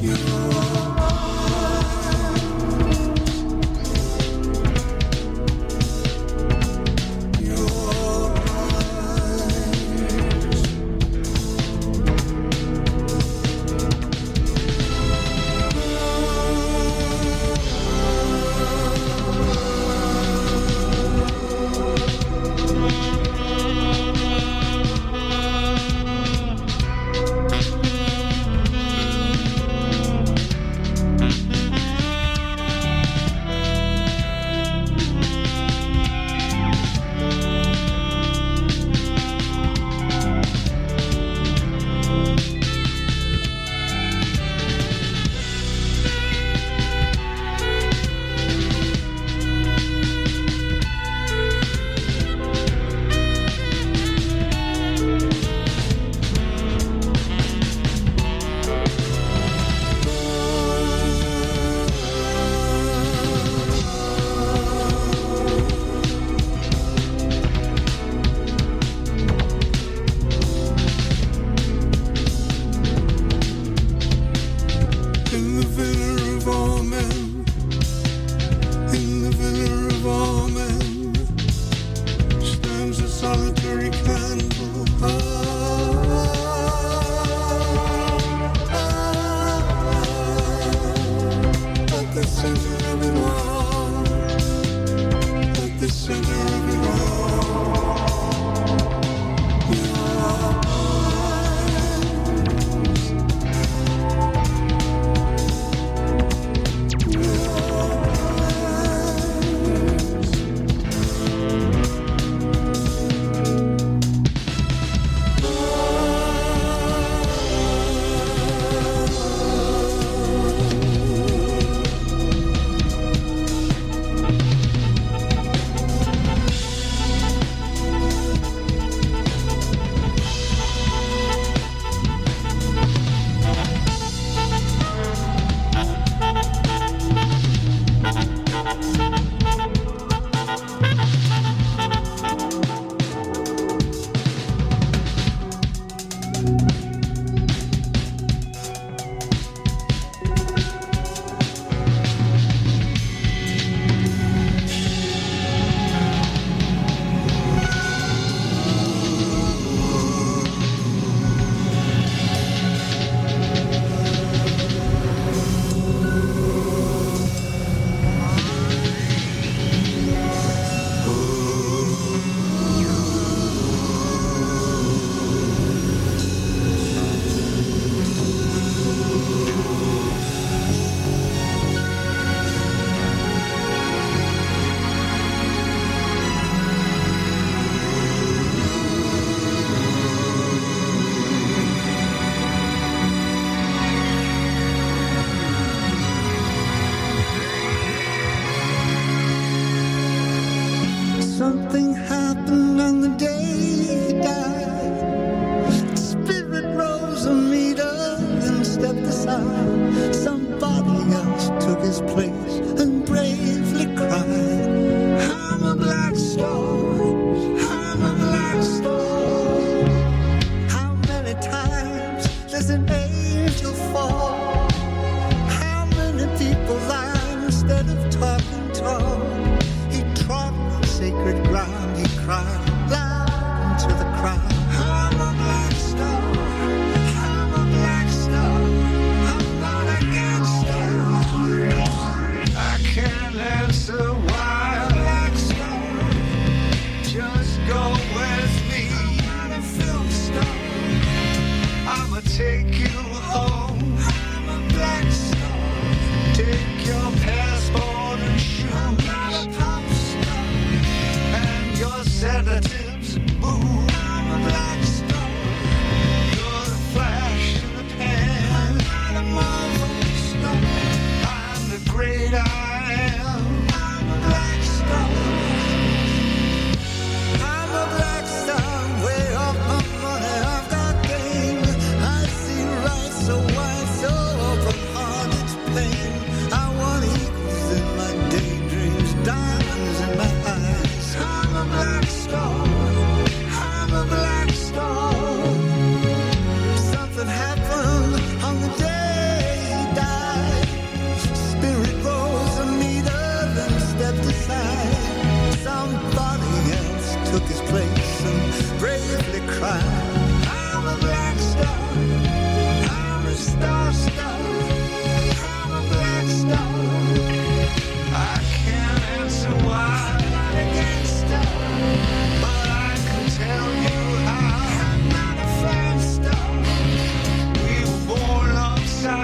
Something happened on the day he died. Spirit rose a meter and stepped aside. Somebody else took his place and bravely cried, I'm a black star, I'm a black star. How many times does an angel fall? How many people lie instead of talking tall? He trod on sacred ground, he cried loud into the crowd, I'm a black star, I'm a black star, I'm not against star.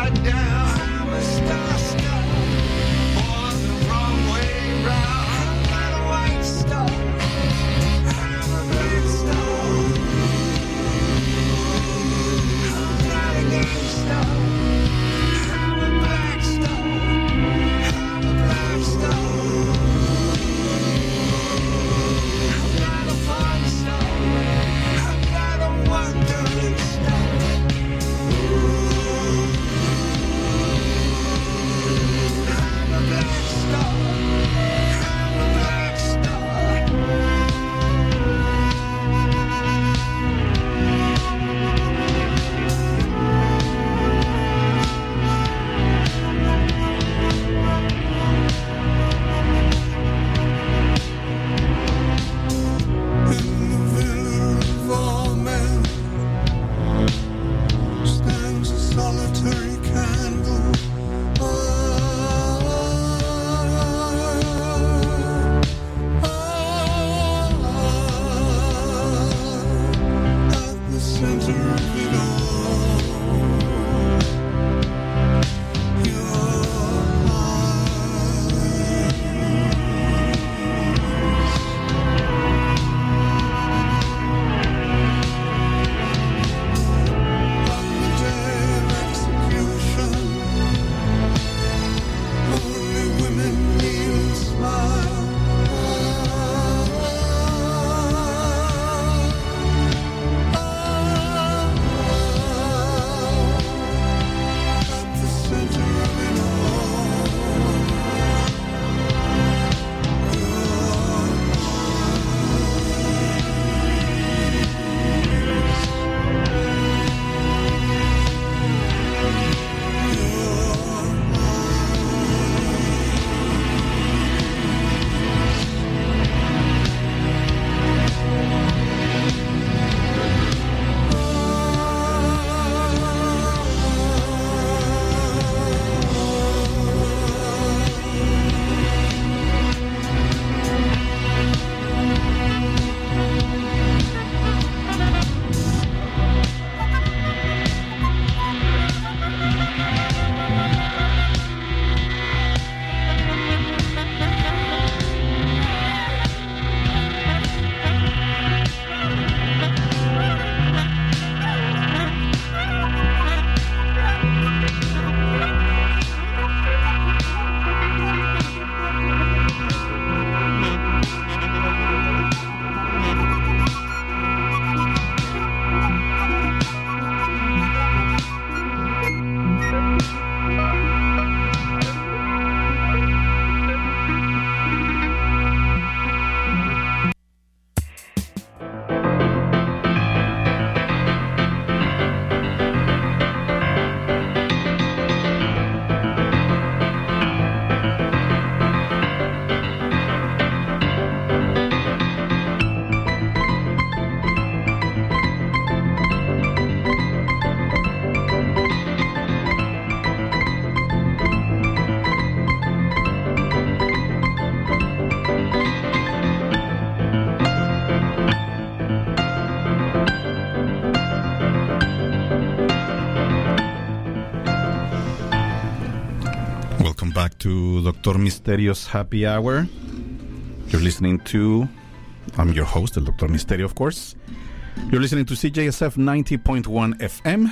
to Dr. Misterio's Happy Hour. You're listening to... I'm your host, el Dr. Misterio, of course. You're listening to CJSF 90.1 FM,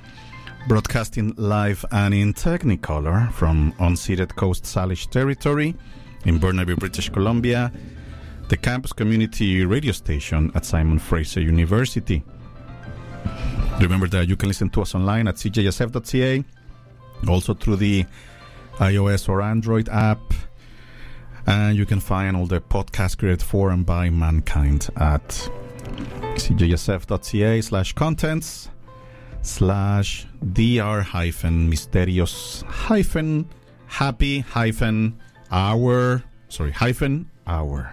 broadcasting live and in Technicolor from unceded Coast Salish territory in Burnaby, British Columbia, the campus community radio station at Simon Fraser University. Remember that you can listen to us online at cjsf.ca, also through the iOS or Android app, and you can find all the podcasts created for and by mankind at cjsf.ca/dr-mysterious-happy-hour.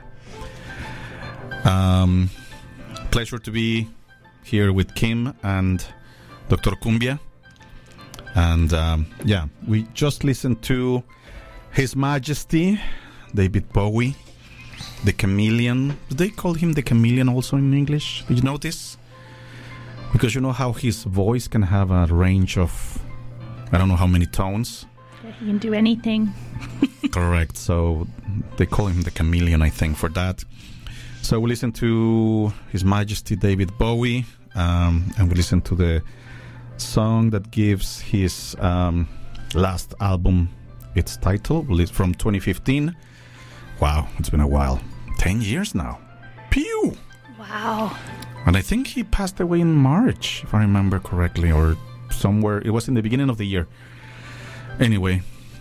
Pleasure to be here with Kim and Dr. Cumbia. And we just listened to His Majesty David Bowie, the Chameleon. Do they call him the Chameleon also in English? Did you notice? Because you know how his voice can have a range of I don't know how many tones. He can do anything. Correct. So they call him the chameleon, I think, for that. So we listen to His Majesty David Bowie, and we listen to the song that gives his last album its title, from 2015. Wow, it's been a while. 10 years now. Pew! Wow. And I think he passed away in March, if I remember correctly, or somewhere. It was in the beginning of the year. Anyway,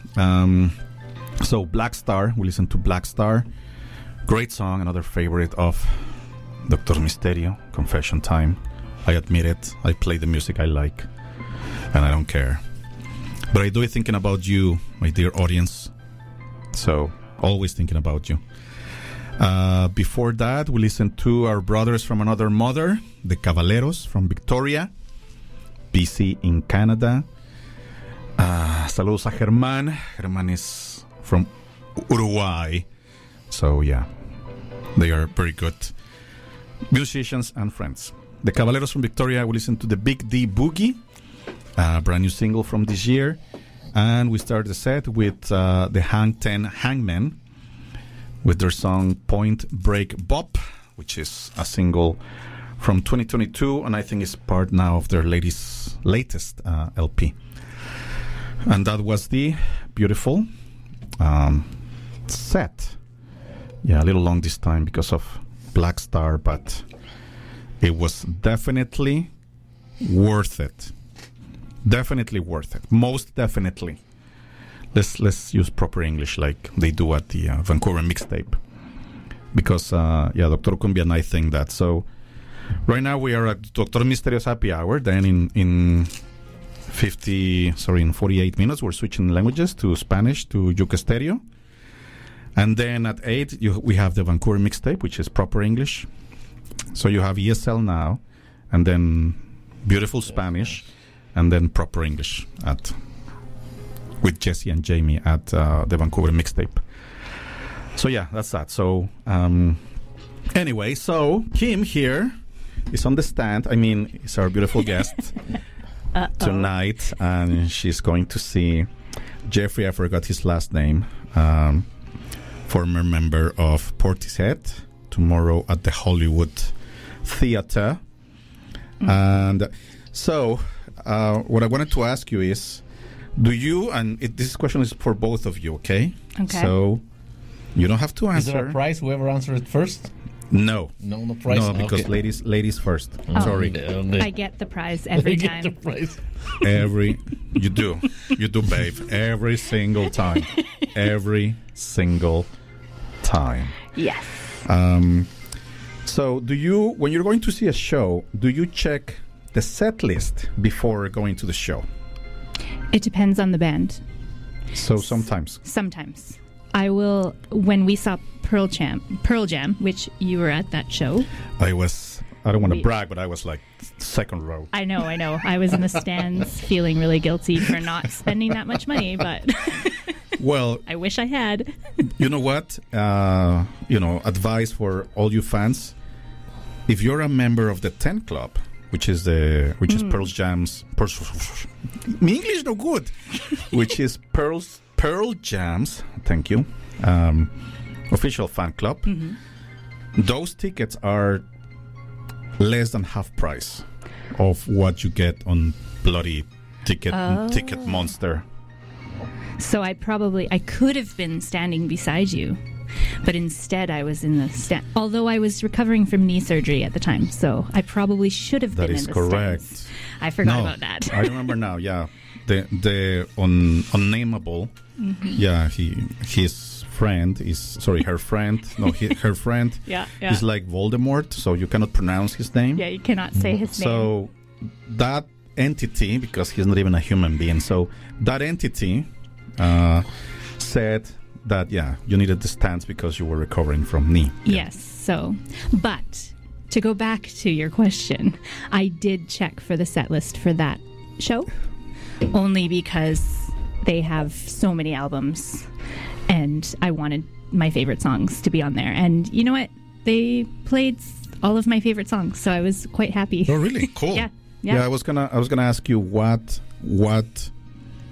so Black Star, we listened to Black Star. Great song, another favorite of Dr. Misterio, Confession Time. I admit it, I play the music I like, and I don't care. But I do it thinking about you, my dear audience. So, always thinking about you. Before that, we listened to our brothers from another mother, the Caballeros from Victoria, BC in Canada. Saludos a Germán. Germán is from Uruguay. So, yeah, they are very good musicians and friends. The Caballeros from Victoria, we listened to the Big D Boogie, a brand new single from this year. And we started the set with the Hang 10 Hangmen with their song Point Break Bop, which is a single from 2022, and I think it's part now of their latest LP. And that was the beautiful set. Yeah, a little long this time because of Black Star, but it was definitely worth it. Definitely worth it. Most definitely. Let's use proper English like they do at the Vancouver mixtape. Because, Dr. Cumbia and I think that. So, right now we are at Dr. Misterio's Happy Hour. Then in 48 minutes, we're switching languages to Spanish, to Yuca Stereo. And then at 8, we have the Vancouver mixtape, which is proper English. So you have ESL now, and then beautiful Spanish, and then proper English with Jesse and Jamie at the Vancouver mixtape. So yeah, that's that. So anyway, so Kim here is on the stand. I mean, is our beautiful guest tonight, and she's going to see Jeffrey. I forgot his last name. Former member of Portishead, tomorrow at the Hollywood Theater. And so, what I wanted to ask you is, do you, and this question is for both of you, okay? Okay. So, you don't have to answer. Is there a prize, whoever answers it first? No. No prize? No, because okay. ladies first. Oh. Sorry. I get the prize every time. Get the prize. You do, babe. Every single time. Every single time. Yes. So do you, when you're going to see a show, do you check the set list before going to the show? It depends on the band. So sometimes. I will, when we saw Pearl Jam, which you were at that show. I don't want to brag, but I was like second row. I know. I was in the stands feeling really guilty for not spending that much money, but well, I wish I had. You know what? Advice for all you fans. If you're a member of the 10 Club, which is Pearl Jam's... My English no good. Which is Pearl Jam's, thank you, official fan club. Mm-hmm. Those tickets are less than half price of what you get on bloody Ticket Monster. So I could have been standing beside you, but instead I was in the stand. Although I was recovering from knee surgery at the time, so I probably should have been in the stands. That is correct. I forgot about that. I remember now. Yeah, the unnameable. Mm-hmm. Yeah, his friend is her friend. No, her friend. Yeah. Is like Voldemort, so you cannot pronounce his name. Yeah, you cannot say his name. So that entity, because he's not even a human being, so that entity said that you needed the stands because you were recovering from knee. Yes. So, but to go back to your question, I did check for the set list for that show, only because they have so many albums, and I wanted my favorite songs to be on there. And you know what? They played all of my favorite songs, so I was quite happy. Oh, really? Cool. Yeah. I was gonna ask you what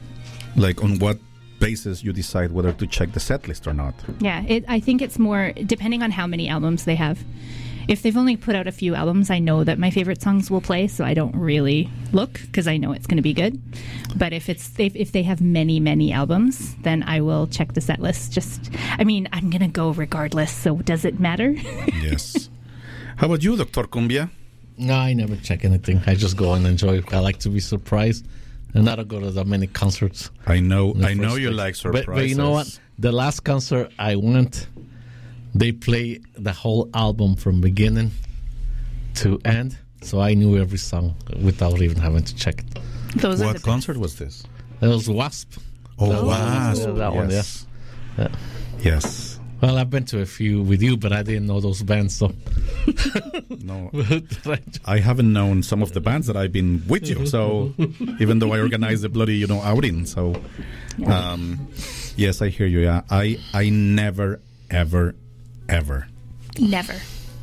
Like, on what basis you decide whether to check the set list or not? Yeah, I think it's more depending on how many albums they have. If they've only put out a few albums, I know that my favorite songs will play, so I don't really look because I know it's going to be good. But if they have many albums, then I will check the set list. I'm going to go regardless, so does it matter? Yes. How about you, Dr. Cumbia? No, I never check anything. I just go and enjoy. I like to be surprised, and I don't go to that many concerts. I know in the you first place. like surprises. But you know what? The last concert I went, they play the whole album from beginning to end, so I knew every song without even having to check it. Those are What the concert was this? It was Wasp. Oh, Wasp. Wasp. Yeah, that one, Yes. yeah. Yes. Well, I've been to a few with you, but I didn't know those bands, so. No, I haven't known some of the bands that I've been with you. So even though I organized the bloody, outing. So, yes, I hear you. Yeah, I never, ever, Never.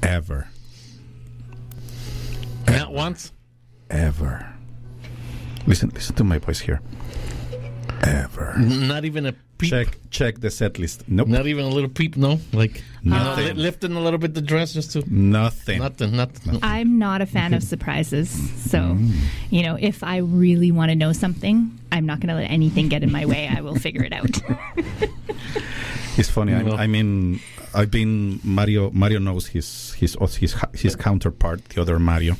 Not once? ever. Listen to my voice here. Ever. Not even a peep? Check the set list. Nope. Not even a little peep, no? Like, Nothing. lifting a little bit the dress just to... Nothing. Nothing. I'm not a fan of surprises. So, if I really want to know something, I'm not going to let anything get in my way. I will figure it out. It's funny. No. I've been Mario. Mario knows his counterpart, the other Mario.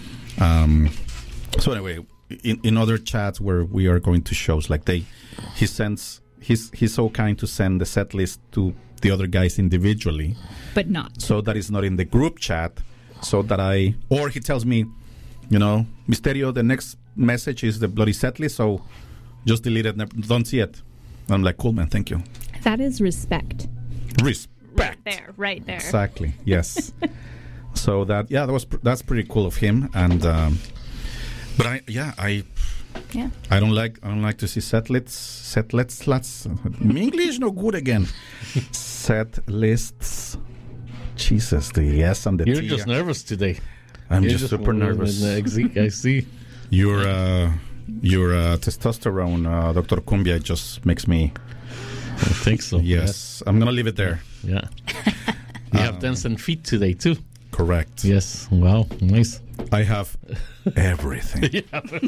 So anyway, in other chats where we are going to shows, like he's so kind to send the set list to the other guys individually, But not. so that it's not in the group chat. So that or he tells me, Misterio, the next message is the bloody set list, so just delete it. Don't see it. I'm like, cool, man. Thank you. That is respect. Respect. Right there. Exactly. Yes. So that's pretty cool of him. And but I don't like to see set lists. English no good again. Set lists. Jesus, the S and the You're T. just nervous today. I'm You're just super nervous. I see. Your testosterone, Dr. Cumbia, just makes me. I think so. Yes, I'm gonna leave it there. Yeah. You have dancing feet today too. Correct. Yes. Wow. Nice. I have everything.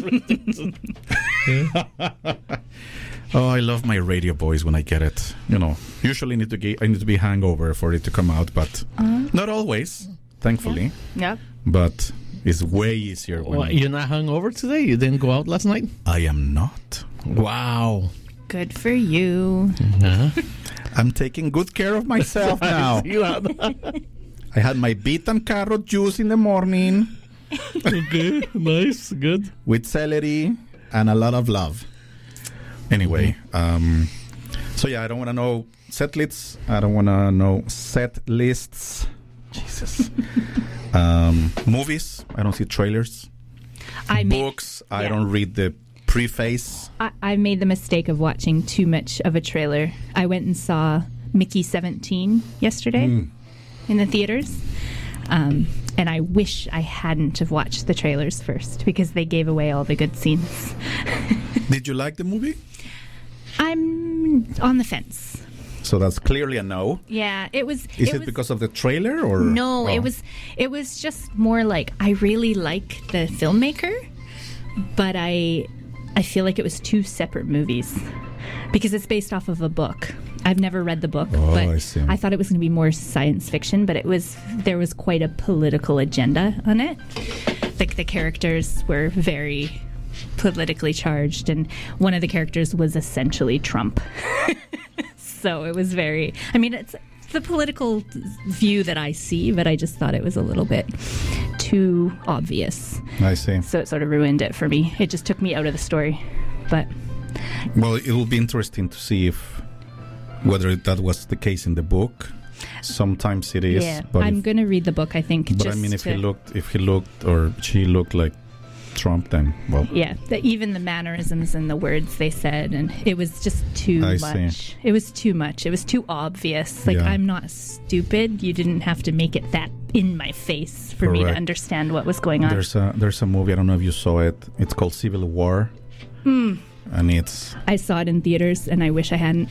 Oh, I love my radio voice when I get it. Usually I need to be hangover for it to come out, but not always, thankfully. Yep. But it's way easier when Well, you're not hungover today? You didn't go out last night? I am not. Wow. Good for you. I'm taking good care of myself now. You are. I had my beet and carrot juice in the morning Okay. Nice. Good. with celery and a lot of love. Anyway, so yeah, I don't want to know set lists. I don't want to know set lists. Jesus. Movies. I don't see trailers. Books. I don't read the preface. I made the mistake of watching too much of a trailer. I went and saw Mickey 17 yesterday in the theaters. And I wish I hadn't have watched the trailers first because they gave away all the good scenes. Did you like the movie? I'm on the fence. So that's clearly a no. Yeah, it was. Is it because of the trailer or No, Oh. it was just more like I really like the filmmaker, but I feel like it was two separate movies because it's based off of a book. I've never read the book, Oh, but I see. I thought it was going to be more science fiction, but there was quite a political agenda on it. Like the characters were very politically charged, and one of the characters was essentially Trump. So it was very, it's the political view that I see, but I just thought it was a little bit too obvious. I see. So it sort of ruined it for me. It just took me out of the story. But Well, it will be interesting to see whether that was the case in the book. Sometimes it is. yeah, But I'm going to read the book, I think. But if he looked or she looked like Trump, then well. Yeah, even the mannerisms and the words they said, and it was just too I much. see. It was too much. It was too obvious. Like, Yeah. I'm not stupid. You didn't have to make it that in my face for me to Correct. understand what was going on. There's a movie. I don't know if you saw it. It's called Civil War. and it's I saw it in theaters, and I wish I hadn't.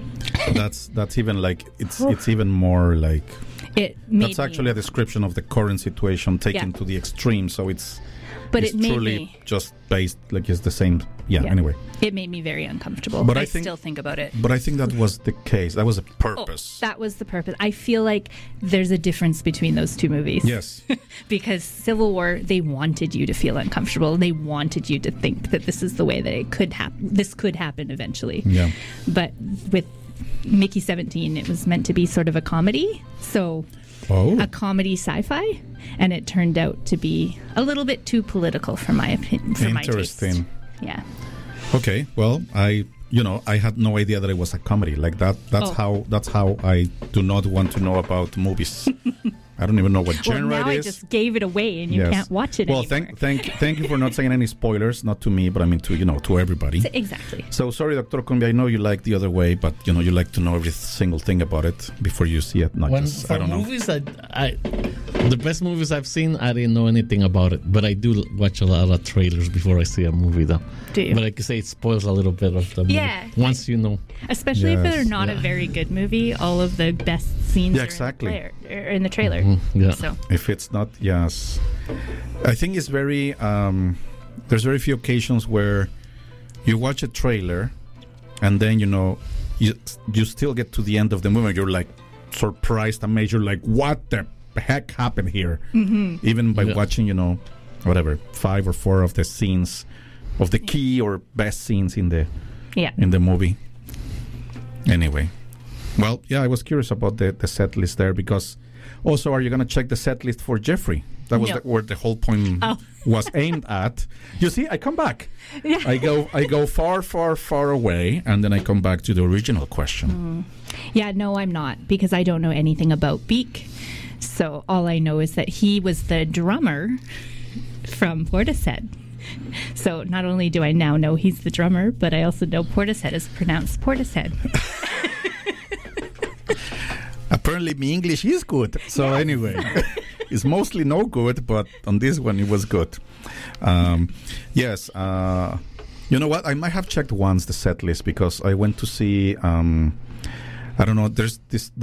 that's even like it's even more like It made that's actually a description of the current situation taken Yeah. to the extreme. So it's it made truly me. just based like it's the same. Yeah. Yeah. Anyway, It made me very uncomfortable. But I I think- still think about it. but I think that was the case. That was the purpose. That was the purpose. I feel like there's a difference between those two movies. Yes. Because Civil War, they wanted you to feel uncomfortable. They wanted you to think that this is the way that it could happen. This could happen eventually. Yeah. But with Mickey 17, it was meant to be sort of a comedy. So Oh. a comedy sci-fi, and it turned out to be a little bit too political for my opinion. For my taste. Interesting. Yeah. Okay. Well, I had no idea that it was a comedy like that. That's how I do not want to know about movies. I don't even know what Well, genre now it I is. just gave it away, and you Yes. can't watch it Well, anymore. thank you for not saying any spoilers, not to me, but I mean to everybody. Exactly. So sorry, Dr. Cumbia, I know you like The Other Way, but you like to know every single thing about it before you see it. Not When just for I don't know. movies, I the best movies I've seen, I didn't know anything about it, but I do watch a lot of trailers before I see a movie, though. Do you? But like I say, it spoils a little bit of the movie. Yeah. Once you know. Especially if Yes. they're not a very good movie, all of the best scenes Yeah, are exactly. in the trailer. Yeah. So If it's not, yes, I think it's very. There's very few occasions where you watch a trailer, and then you still get to the end of the movie. You're like surprised, amazed. You're like, what the heck happened here? Mm-hmm. Even by Yeah. watching, whatever 5 or 4 of the scenes, of the key or best scenes in the movie. Anyway, well, yeah, I was curious about the set list there because. Also, are you going to check the set list for Jeffrey? That was No. where the whole point was aimed at. You see, I come back. Yeah. I go far, far, far away, and then I come back to the original question. Yeah, no, I'm not, because I don't know anything about Beak. So all I know is that he was the drummer from Portishead. So not only do I now know he's the drummer, but I also know Portishead is pronounced Portishead. Apparently, my English is good. So anyway, it's mostly no good, but on this one it was good. Yes. You know what? I might have checked once the set list because I went to see. I don't know. There's this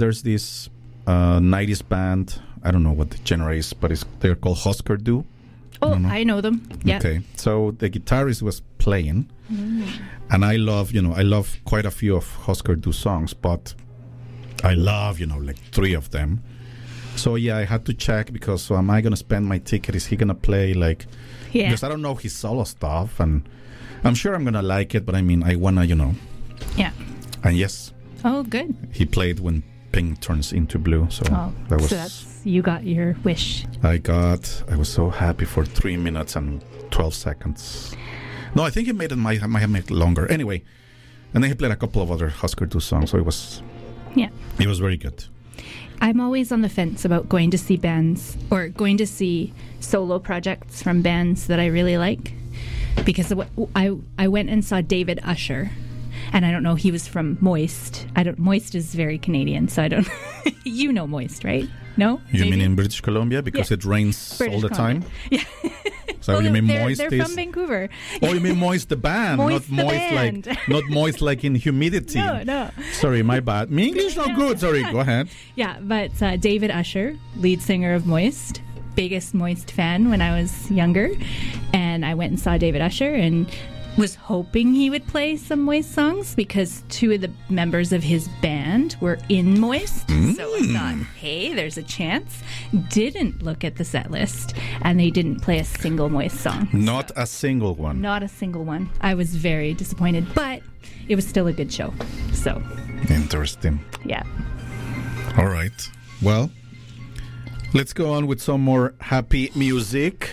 90s band. I don't know what the genre is, but they're called Husker Du. Oh, I know them. Yeah. Okay, so the guitarist was playing, and I love quite a few of Husker Du songs, but I love like 3 of them. So yeah, I had to check because so am I gonna spend my ticket? Is he gonna play Yeah. Because I don't know his solo stuff, and I'm sure I'm gonna like it, but I mean I wanna Yeah. and yes, Oh, good. he played When Pink Turns Into Blue. So Oh, that was. so that's, you got your wish. I was so happy for 3 minutes and 12 seconds. No, I think he might have made it longer. Anyway, and then he played a couple of other Husker Du songs, so it was very good. I'm always on the fence about going to see bands or going to see solo projects from bands that I really like, because I went and saw David Usher, and I don't know, he was from Moist. Moist is very Canadian, so I don't. You know Moist, right? No? You Maybe? mean in British Columbia because Yeah. it rains British all the Columbia. time? Yeah. So you mean Moist they're is? from Vancouver. Oh, you mean Moist the band, Moist not the moist band. not moist like in humidity. No. Sorry, my bad. My English not good. Sorry, go ahead. Yeah, but David Usher, lead singer of Moist, biggest Moist fan when I was younger, and I went and saw David Usher and was hoping he would play some Moist songs because 2 of the members of his band were in Moist. So I thought, hey, there's a chance. Didn't look at the set list, and they didn't play a single Moist song. Not a single one. Not a single one. I was very disappointed, but it was still a good show. So, Interesting. yeah. All right. Well, let's go on with some more happy music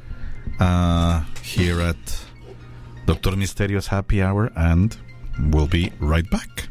here at Dr. Misterio's Happy Hour, and we'll be right back.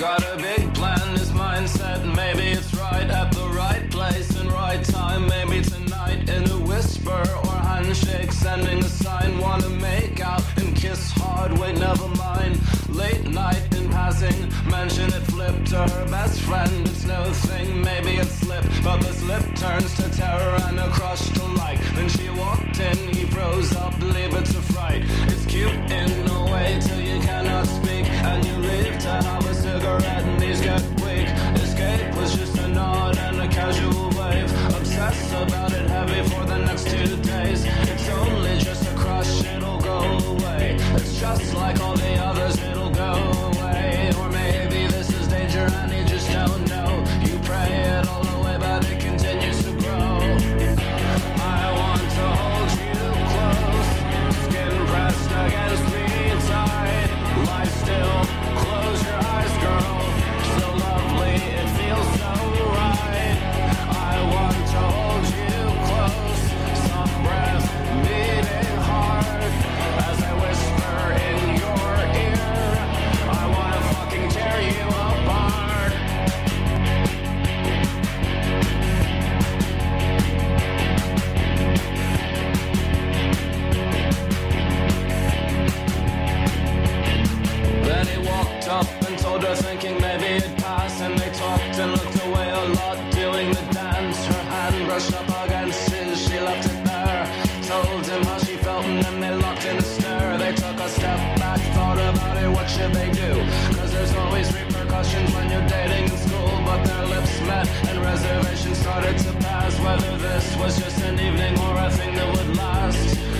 got a big plan, his mindset, maybe it's right at the right place and right time. Maybe tonight in a whisper or handshake, sending a sign, wanna make out and kiss hard, wait, never mind. Late night in passing, mention it flipped to her best friend. It's no thing, maybe it slipped, but the slip turns to terror and a crush to like. Then she walked in, he froze up, leave it to fright. It's cute in a way till you cannot speak, and you leave to have a cigarette and these get weak. Escape was just a nod and a casual wave. Obsess about it heavy for the next 2 days. It's only just a crush, it'll go away. It's just like all the others, it'll go away. Or maybe this is danger and you just don't know. You pray it all away, but it continues to grow. I want to hold you close, skin pressed against me tight. Lie still, close your eyes, girl. So lovely, it feels so right. I want to hold you close, some breath beating hard as I whisper in your ear. I want to fucking tear you apart. Then he walked up and told her, thinking maybe it'd pass. And they talked and looked away a lot, doing the dance. Her hand brushed up against his, she left it there. Told him how she felt and then they locked in a stare. They took a step back, thought about it, what should they do? Cause there's always repercussions when you're dating in school. But their lips met and reservations started to pass, whether this was just an evening or a thing that would last.